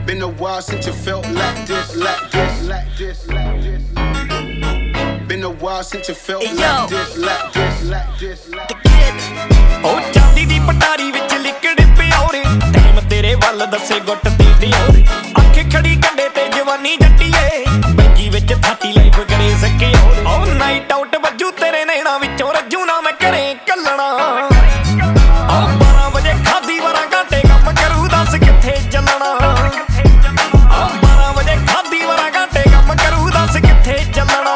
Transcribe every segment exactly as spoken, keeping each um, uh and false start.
Been a while since you felt like this, like this, like this, like this. Been a while since you felt hey, like yo. this, like this, like this, like this. Oh, ਚਾਂਦੀ ਦੀ ਪਟਾਰੀ ਵਿੱਚ ਲਿਕੜੇ ਪਿਓਰੇ time ਤੇਰੇ ਵੱਲ ਦੱਸੇ ਗੁੱਟ ਦੀ ਦਿਓਰੇ ਅੱਖ ਖੜੀ ਕੰਡੇ ਤੇ ਜਵਾਨੀ ਜੱਟੀਏ ਬੈਗੀ ਵਿੱਚ ਥਾਟੀ ਲਾਈਫ ਕਰੇ ਸਕੇ ਓ ਨਾਈਟ ਆਊਟ ਵੱਜੂ ਤੇਰੇ ਨੈਣਾ ਵਿੱਚੋਂ ਰੱਜੂ ਨਾ ਮੈਂ ਕਰੇ ਕੱਲਣਾ ਓ ਬਾਰਾਂ ਵਜੇ ਖਾਦੀ ਵਾਰਾਂ ਘਾਟੇ ਕੰਮ ਕਰੂ ਦੱਸ ਕਿੱਥੇ ਚੱਲਣਾ ਓ ਬਾਰਾਂ ਵਜੇ ਖਾਦੀ ਵਾਰਾਂ ਘਾਟੇ ਕੰਮ ਕਰੂ ਦੱਸ ਕਿੱਥੇ ਚੱਲਣਾ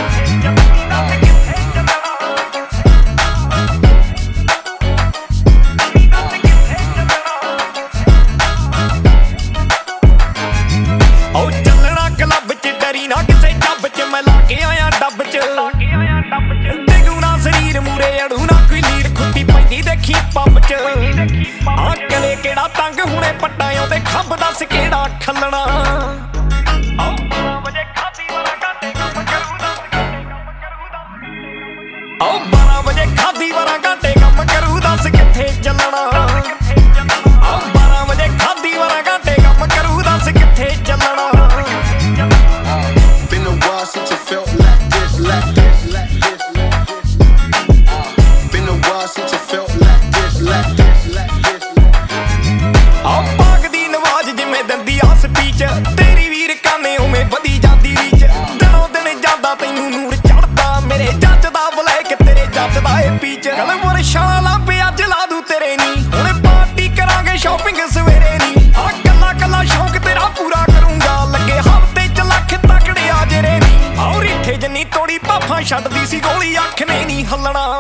ਦੇਖੀ ਪੰਪ ਚ ਆ ਕਲੇ ਕਿਹੜਾ ਤੰਗ ਹੁਣੇ ਪੱਟਾਂ ਦੇ ਖੰਭ ਦੱਸ ਕਿਹੜਾ ਖੱਲਣਾ ਆਹ ਬਾਰਾਂ ਵਜੇ ਖਾਦੀ ਵਾਲਾ ਘਾਟੇ ਕੰਮ ਕਰੂ ਦੱਸ ਆਹ ਬਾਰਾਂ ਵਜੇ ਖਾਦੀ ਵਾਲਾ ਘਾਟੇ ਕੰਮ ਕਰੂ ਦੱਸ ਕਿੱਥੇ ਚੱਲਣਾ ਆਹ ਬਾਰਾਂ ਵਜੇ ਖਾਦੀ ਵਾਲਾ ਘਾਟੇ ਕੰਮ ਕਰੂ ਦੱਸ ਕਿੱਥੇ ਚੱਲਣਾ Been a while since you felt like this, like this, like this, like this. Been a while since you felt like this, like this, like this. ਆਹ ਪਾਗ ਦੀ ਨਵਾਜ਼ ਜਿਵੇਂ ਦੰਦੀ ਆ ਸਪੀਚ ਤੇਰੀ ਵੀਰ ਕਾਨੇ ਉਵੇਂ ਵਧੀ ਜਾਂਦੀ ਰੀਚ ਦਿਨੋਂ ਦਿਨ ਜਾਂਦਾ ਤੈਨੂੰ ਨੂਰ ਚੜਦਾ ਮੇਰੇ ਜੱਜ ਦਾ ਬਲੈਕ ਤੇਰੇ ਜੱਜ ਦਾ ਏ ਪੀਚ ਕਲ ਵਰਸ਼ਾਲਾ ਪਿਆ ਜਲਾ ਦੂ ਤੇਰੇ ਨੀ ਹੁਣੇ ਪਾਰਟੀ ਕਰਾਂਗੇ ਸ਼ਾਪਿੰਗ ਸਵੇਰੇ ਨੀ ਆ ਕੱਲਾ ਕੱਲਾ ਸ਼ੌਂਕ ਤੇਰਾ ਪੂਰਾ ਕਰੂੰਗਾ ਲੱਗੇ ਹਫ਼ਤੇ ਚ ਲੱਖ ਤਕੜੇ ਆ ਜਰੇ ਨੀ ਔਰ ਇੱਥੇ ਜੰਨੀ ਤੋੜੀ ਪਾਫਾਂ ਛੱਡਦੀ ਸੀ ਗੋਲੀ ਅੱਖ ਨੇ ਨੀ ਹੱਲਣਾ